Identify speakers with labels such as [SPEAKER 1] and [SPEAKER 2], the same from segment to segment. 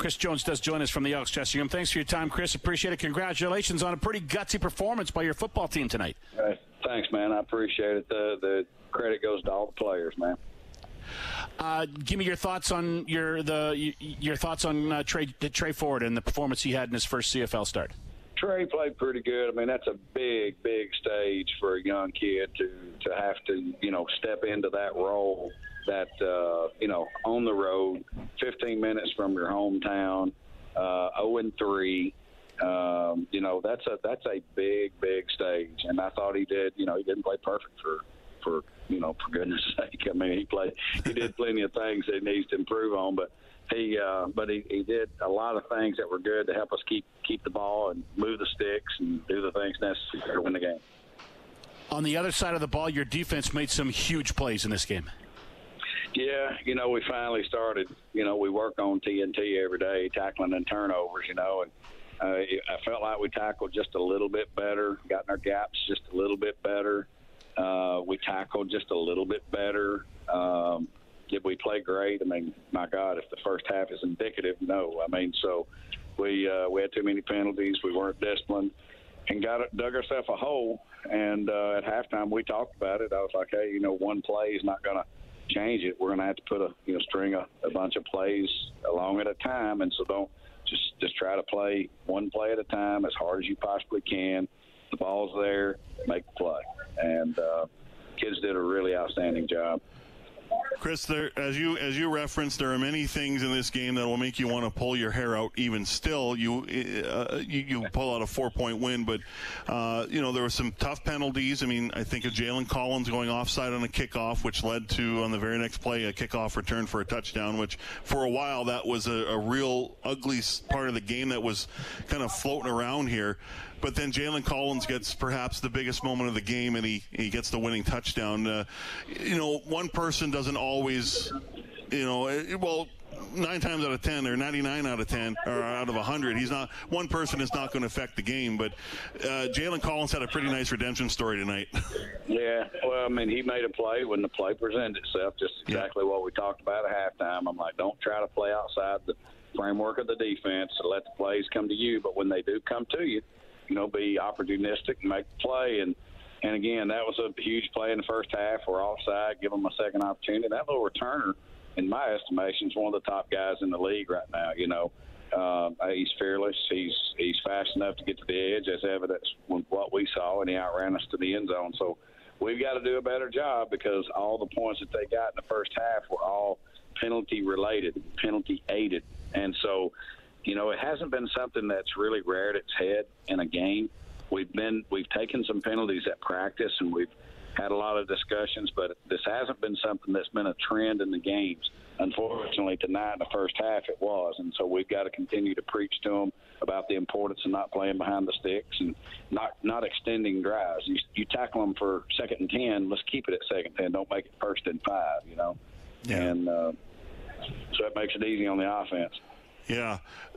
[SPEAKER 1] Chris Jones does join us from the Elks dressing room. Thanks for your time, Chris. Appreciate it. Congratulations on a pretty gutsy performance by your football team tonight.
[SPEAKER 2] Thanks, man. I appreciate it. The credit goes to all the players, man.
[SPEAKER 1] Give me your thoughts on your thoughts on Trey Ford and the performance he had in his first CFL start.
[SPEAKER 2] Trey played pretty good. I mean, that's a big stage for a young kid to have to, step into that role that, on the road, 15 minutes from your hometown, 0-3. That's a big stage. And I thought he did, he didn't play perfect for goodness sake. I mean, he did plenty of things that he needs to improve on, but he did a lot of things that were good to help us keep the ball and move the sticks and do the things necessary to win the game.
[SPEAKER 1] On the other side of the ball, your defense made some huge plays in this game.
[SPEAKER 2] Yeah, we finally started. We work on TNT every day, tackling and turnovers, and I felt like we tackled just a little bit better, got in our gaps just a little bit better. We tackled just a little bit better. Did we play great? I mean, my God, if the first half is indicative, no. I mean, so we had too many penalties. We weren't disciplined and dug ourselves a hole. And at halftime, we talked about it. I was like, hey, one play is not going to change it. We're going to have to put a string a bunch of plays along at a time. And so don't just try to play one play at a time as hard as you possibly can. The ball's there, make the play. And kids did a really outstanding job.
[SPEAKER 3] Chris, as you referenced, there are many things in this game that will make you want to pull your hair out. Even still, you pull out a 4-point win, but there were some tough penalties. I mean, I think of Jalen Collins going offside on a kickoff, which led to, on the very next play, a kickoff return for a touchdown. Which for a while that was a real ugly part of the game that was kind of floating around here. But then Jalen Collins gets perhaps the biggest moment of the game, and he gets the winning touchdown. One person doesn't always, 9 times out of 10 or 99 out of 10 or out of 100, one person is not going to affect the game. But Jalen Collins had a pretty nice redemption story tonight. Yeah,
[SPEAKER 2] well, I mean, he made a play when the play presented itself, just exactly what we talked about at halftime. I'm like, don't try to play outside the framework of the defense, so let the plays come to you. But when they do come to you, be opportunistic and make the play. And again, that was a huge play in the first half. We're offside, give them a second opportunity. That little returner, in my estimation, is one of the top guys in the league right now. He's fearless. He's fast enough to get to the edge, as evidenced with what we saw, and he outran us to the end zone. So we've got to do a better job, because all the points that they got in the first half were all penalty-related, penalty-aided. And so it hasn't been something that's really reared its head in a game. We've taken some penalties at practice, and we've had a lot of discussions, but this hasn't been something that's been a trend in the games. Unfortunately, tonight in the first half it was, and so we've got to continue to preach to them about the importance of not playing behind the sticks and not extending drives. You tackle them for 2nd and 10, let's keep it at 2nd and 10. Don't make it 1st and 5,
[SPEAKER 3] Yeah.
[SPEAKER 2] And so it makes it easy on the offense.
[SPEAKER 3] Yeah.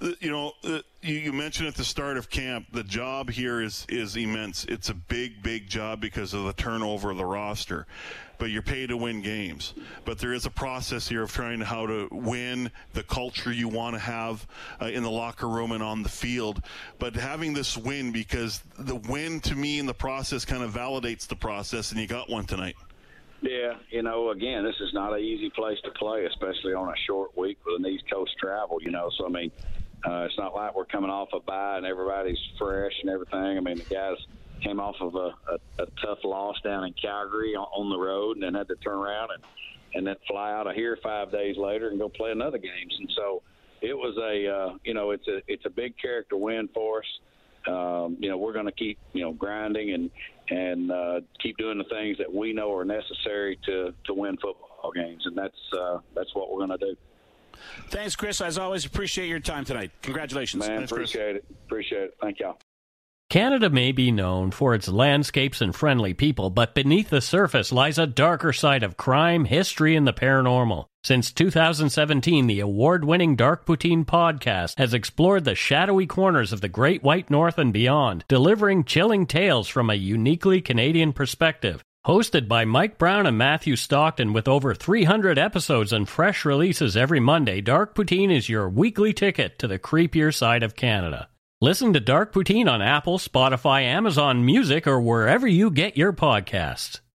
[SPEAKER 3] You mentioned at the start of camp, the job here is immense. It's a big job because of the turnover of the roster. But you're paid to win games. But there is a process here of trying how to win, the culture you want to have in the locker room and on the field. But having this win, because the win to me in the process kind of validates the process, and you got one tonight.
[SPEAKER 2] Yeah, again, this is not an easy place to play, especially on a short week with an East Coast travel, So, I mean, it's not like we're coming off a bye and everybody's fresh and everything. I mean, the guys came off of a tough loss down in Calgary on the road and then had to turn around and then fly out of here 5 days later and go play another game. And so it was it's a big character win for us. We're going to keep, grinding and keep doing the things that we know are necessary to win football games. And that's what we're going to do.
[SPEAKER 1] Thanks, Chris. As always, appreciate your time tonight. Congratulations.
[SPEAKER 2] Man,
[SPEAKER 1] Thanks,
[SPEAKER 2] appreciate it. Thank y'all.
[SPEAKER 4] Canada may be known for its landscapes and friendly people, but beneath the surface lies a darker side of crime, history, and the paranormal. Since 2017, the award-winning Dark Poutine podcast has explored the shadowy corners of the Great White North and beyond, delivering chilling tales from a uniquely Canadian perspective. Hosted by Mike Brown and Matthew Stockton with over 300 episodes and fresh releases every Monday, Dark Poutine is your weekly ticket to the creepier side of Canada. Listen to Dark Poutine on Apple, Spotify, Amazon Music, or wherever you get your podcasts.